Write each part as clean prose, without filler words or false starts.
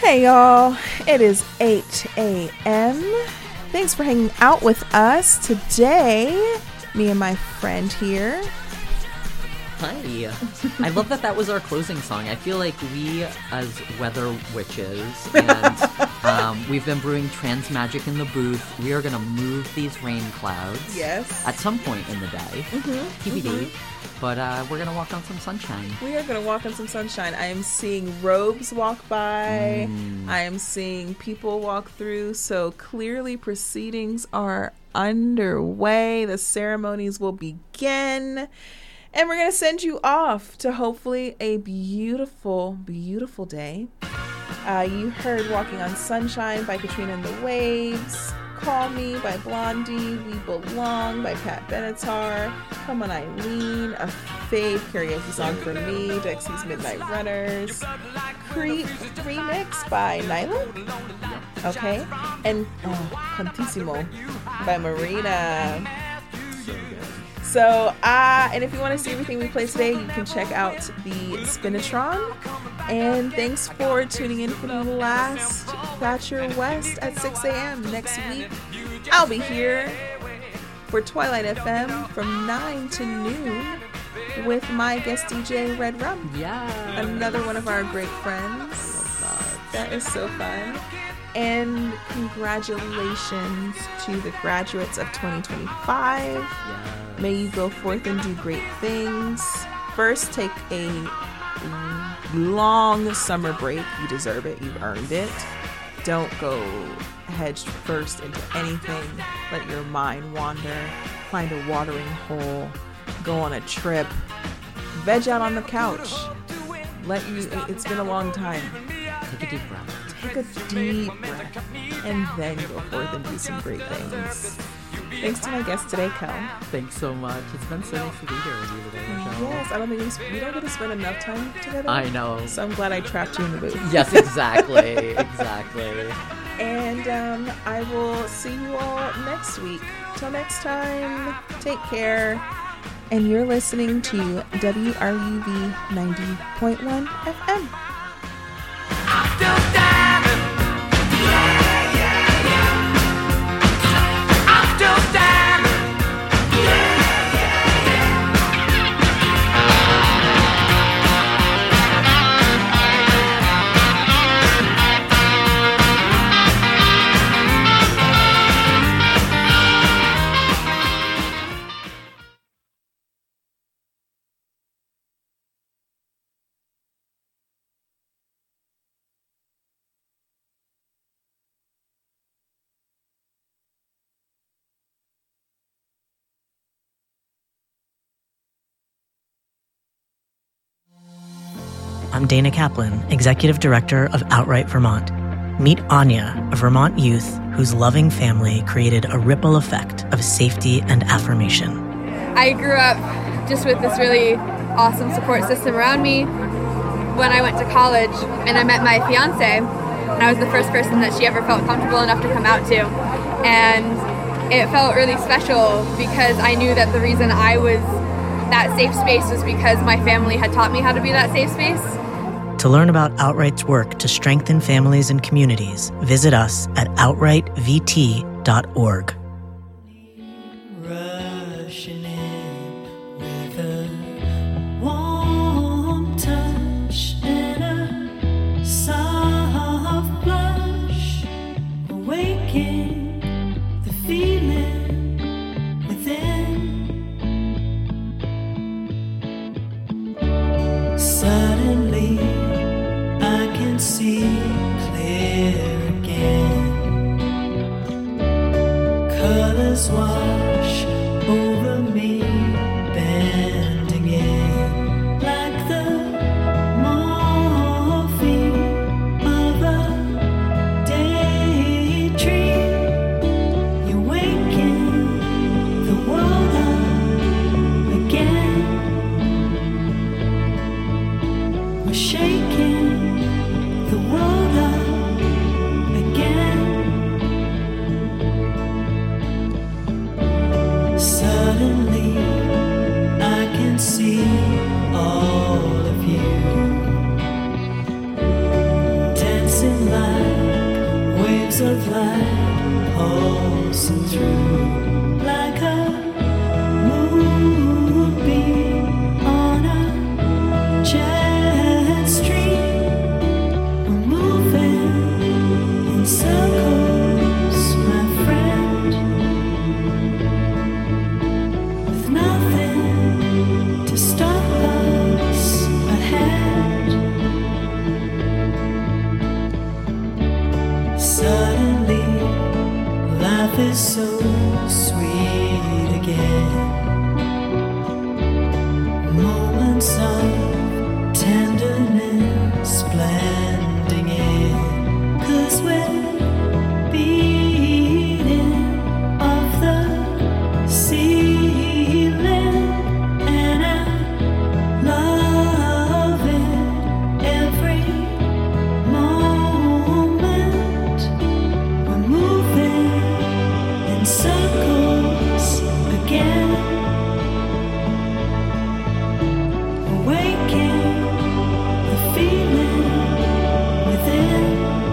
Hey y'all, it is 8 a.m. Thanks for hanging out with us today. Me and my friend here. Hi. I love that was our closing song. I feel like we, as weather witches, and we've been brewing trans magic in the booth. We are going to move these rain clouds. Yes. At some point in the day. TBD. But we're going to walk on some sunshine. We are going to walk on some sunshine. I am seeing robes walk by. I am seeing people walk through. So clearly proceedings are underway. The ceremonies will begin. And we're going to send you off to hopefully a beautiful, beautiful day. You heard Walking on Sunshine by Katrina and the Waves. Call Me by Blondie. We Belong by Pat Benatar. Come On Eileen, a fave karaoke song for me. Dexy's Midnight Runners. Creep remix by Nyla. Okay. And Cantissimo by Marina. So, and if you want to see everything we play today, you can check out the Spinatron. And thanks for tuning in for the last Thatcher West at 6 a.m. next week. I'll be here for Twilight FM from 9 to noon with my guest DJ, Red Rum. Yeah. Another one of our great friends. That is so fun. And congratulations to the graduates of 2025. Yeah. May you go forth and do great things. First, take a long summer break. You deserve it. You've earned it. Don't go head first into anything. Let your mind wander. Find a watering hole. Go on a trip. Veg out on the couch. It's been a long time. Take a deep breath. Take a deep breath. And then go forth and do some great things. Thanks to my guest today, Kel. Thanks so much. It's been so nice to be here with you today, Michelle. Yes, I don't think we don't get to spend enough time together. I know. So I'm glad I trapped you in the booth. Yes, exactly. Exactly. And I will see you all next week. Till next time, take care. And you're listening to WRUV 90.1 FM. I'm still standing. I'm still standing. I'm Dana Kaplan, Executive Director of Outright Vermont. Meet Anya, a Vermont youth whose loving family created a ripple effect of safety and affirmation. I grew up just with this really awesome support system around me. When I went to college and I met my fiance, and I was the first person that she ever felt comfortable enough to come out to. And it felt really special because I knew that the reason I was that safe space was because my family had taught me how to be that safe space. To learn about Outright's work to strengthen families and communities, visit us at outrightvt.org. Rushing in with a warm touch and a soft blush, awaken the feeling within. Suddenly I can see clear again. Colors wash over me, bend again, like the morphine of a daydream. You waken the world up again. We're shaking the world up again. Suddenly I can see all of you dancing like rays of light pulsing through like a moonbeam on a jet stream. We're moving in circles, my friend, with nothing to stop us ahead. Suddenly, life is so sweet again. Moments of tenderness blending in, 'cause we're beating off the ceiling, and I love it every moment. We're moving in circles again, awaking the feeling within,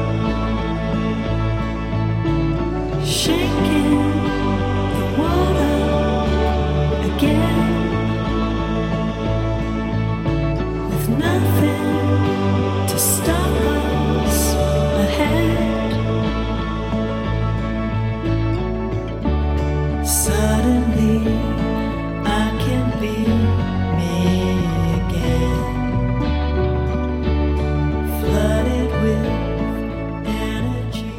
shaking the water again, with nothing to stop us ahead. Suddenly, I can be me again, flooded with energy.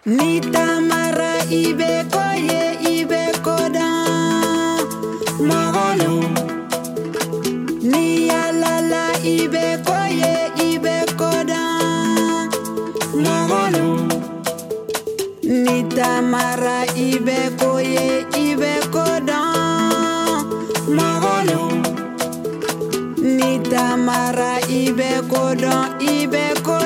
Ni tamara ibe koye ibe kodan Magolo Ni yalala ibe koye ibe kodan Magolo Ni tamara ibe koye ibe kodan Magolo Ni tamara ibe kodan ibe kodan